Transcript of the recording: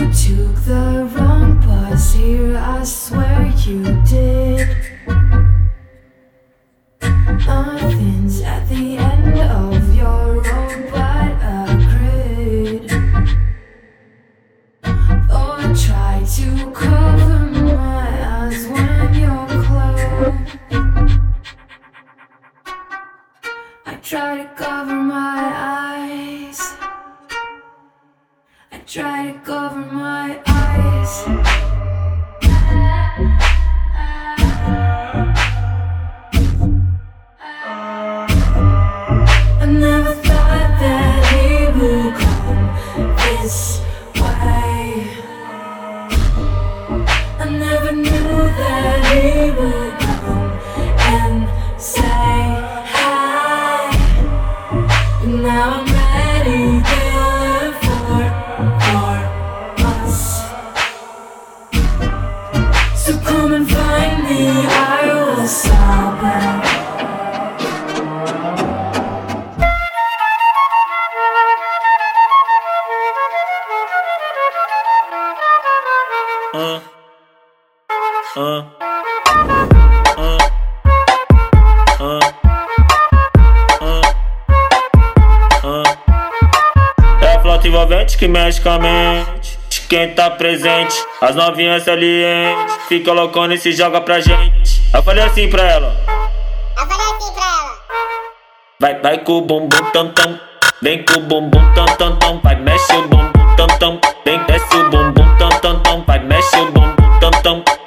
took the wrong bus here, I swear you did. Nothing's at the end of your road but a grid. Though I try to cover my eyes when you're close, I try to cover my eyes, I try to cover my eyes. I never thought that he would come this way. I never knew that he would come and say hi. And now I'm ready to live for us. So come and find me, I will sober. É a flauta envolvente que mexe com a mente de quem tá presente. As novinhas salientes fica loucona e se joga pra gente. Eu falei assim pra ela. Vai com o bumbum tam tam, vem com o bumbum tam tam tam. Vai mexe o bumbum tam tam, vem desce o bumbum tam tam tam. Vai mexe o bumbum tam tam.